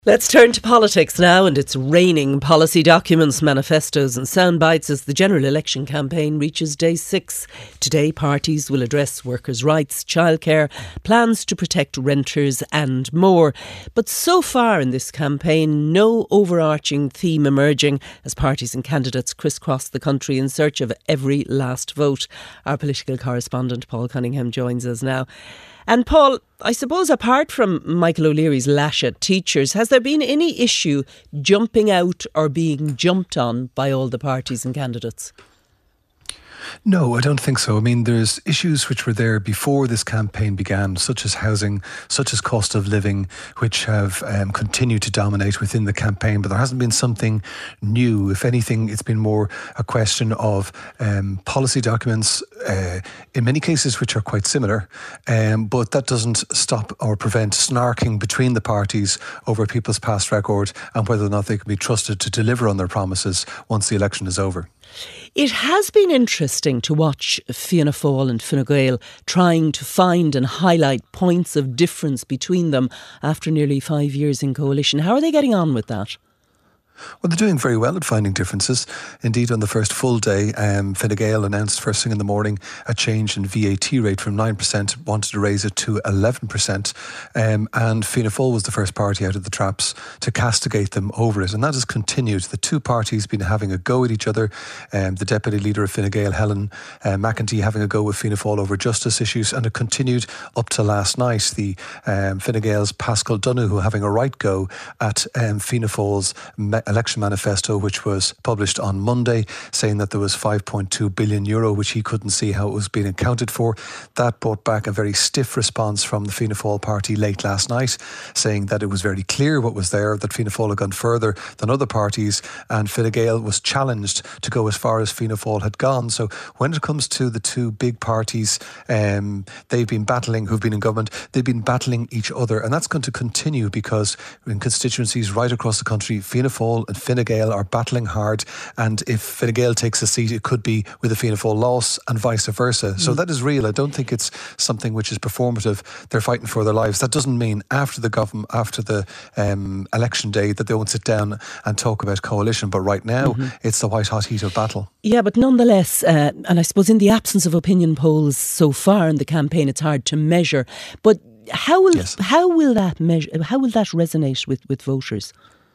Let's turn to politics now, and it's raining policy documents, manifestos and sound bites as the general election campaign reaches day 6. Today, parties will address workers' rights, childcare, plans to protect renters and more. But so far in this campaign, no overarching theme emerging as parties and candidates crisscross the country in search of every last vote. Our political correspondent Paul Cunningham joins us now. And Paul, I suppose apart from Michael O'Leary's lash at teachers, has there been any issue jumping out or being jumped on by all the parties and candidates? No, I don't think so. I mean, there's issues which were there before this campaign began, such as housing, such as cost of living, which have continued to dominate within the campaign. But there hasn't been something new. If anything, it's been more a question of policy documents, in many cases which are quite similar. But that doesn't stop or prevent snarking between the parties over people's past record and whether or not they can be trusted to deliver on their promises once the election is over. It has been interesting to watch Fianna Fáil and Fine Gael trying to find and highlight points of difference between them after nearly 5 years in coalition. How are they getting on with that? Well, they're doing very well at finding differences. Indeed, on the first full day, Fine Gael announced first thing in the morning a change in VAT rate from 9%, wanted to raise it to 11%. And Fianna Fáil was the first party out of the traps to castigate them over it. And that has continued. The two parties been having a go at each other. The Deputy Leader of Fine Gael, Helen McEntee, having a go with Fianna Fáil over justice issues. And it continued up to last night. The Fine Gael's Pascal Donoghue having a right go at Fianna Fáil's election manifesto, which was published on Monday, saying that there was €5.2 billion, which he couldn't see how it was being accounted for. That brought back a very stiff response from the Fianna Fáil party late last night, saying that it was very clear what was there, that Fianna Fáil had gone further than other parties, and Fine Gael was challenged to go as far as Fianna Fáil had gone. So when it comes to the two big parties, they've been battling, who've been in government, they've been battling each other, and that's going to continue because in constituencies right across the country, Fianna Fáil and Fine Gael are battling hard, and if Fine Gael takes a seat, it could be with a Fianna Fáil loss and vice versa. So that is real. I don't think it's something which is performative. They're fighting for their lives. That doesn't mean after the election day that they won't sit down and talk about coalition, but right now it's the white hot heat of battle. Yeah, but nonetheless, and I suppose in the absence of opinion polls so far in the campaign, it's hard to measure. But how will that resonate with voters?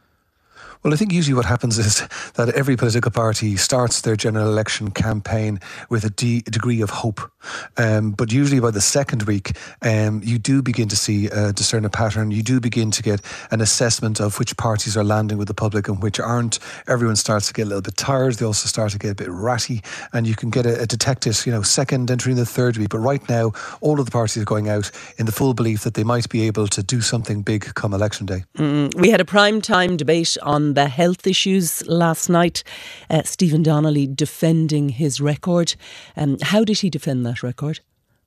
Well, I think usually what happens is that every political party starts their general election campaign with a degree of hope. But usually by the second week, you do begin to discern a pattern. You do begin to get an assessment of which parties are landing with the public and which aren't. Everyone starts to get a little bit tired. They also start to get a bit ratty. And you can get a detected, second entering the third week. But right now, all of the parties are going out in the full belief that they might be able to do something big come election day. We had a prime time debate on the health issues last night. Stephen Donnelly defending his record. How did he defend that record?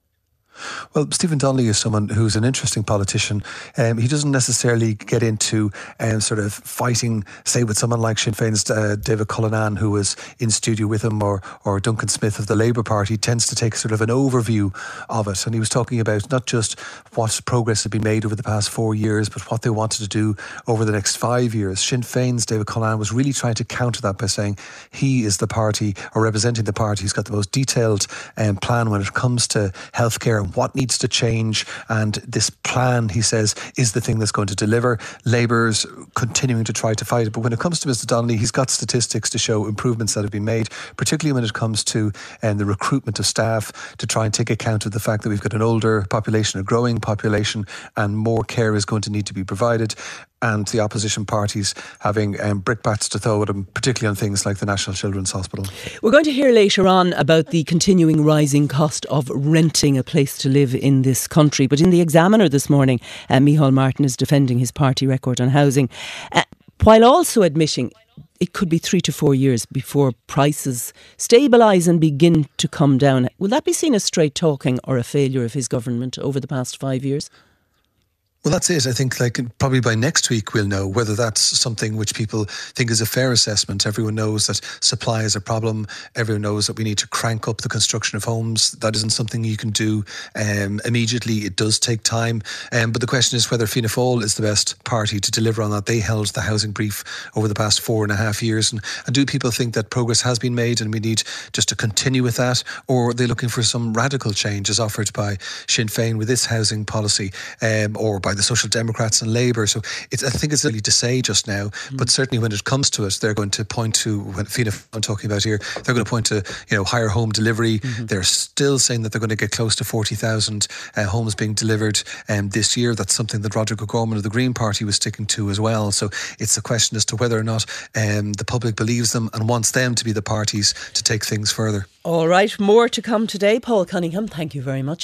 Well, Stephen Donnelly is someone who's an interesting politician. He doesn't necessarily get into sort of fighting, say, with someone like Sinn Féin's David Cullinane, who was in studio with him, or Duncan Smith of the Labour Party. He tends to take sort of an overview of it. And he was talking about not just what progress had been made over the past 4 years, but what they wanted to do over the next 5 years. Sinn Féin's David Cullinane was really trying to counter that by saying he is the party, or representing the party, who's got the most detailed plan when it comes to healthcare and what needs to change. And this plan, he says, is the thing that's going to deliver. Labour's continuing to try to fight it. But when it comes to Mr. Donnelly, he's got statistics to show improvements that have been made, particularly when it comes to the recruitment of staff, to try and take account of the fact that we've got an older population, a growing population, and more care is going to need to be provided. And the opposition parties having brickbats to throw at them, particularly on things like the National Children's Hospital. We're going to hear later on about the continuing rising cost of renting a place to live in this country. But in the Examiner this morning, Micheál Martin is defending his party record on housing, while also admitting it could be 3 to 4 years before prices stabilise and begin to come down. Will that be seen as straight talking or a failure of his government over the past 5 years? Well, that's it. I think probably by next week we'll know whether that's something which people think is a fair assessment. Everyone knows that supply is a problem. Everyone knows that we need to crank up the construction of homes. That isn't something you can do immediately. It does take time. But the question is whether Fianna Fáil is the best party to deliver on that. They held the housing brief over the past 4.5 years. And do people think that progress has been made and we need just to continue with that? Or are they looking for some radical change as offered by Sinn Féin with this housing policy, or by the Social Democrats and Labour? So I think it's early to say just now, but certainly when it comes to it, they're going to point to, when Fianna Fáil I'm talking about here, they're going to point to higher home delivery. They're still saying that they're going to get close to 40,000 homes being delivered this year. That's something that Roderick O'Gorman of the Green Party was sticking to as well. So it's a question as to whether or not the public believes them and wants them to be the parties to take things further. All right, more to come today. Paul Cunningham, thank you very much.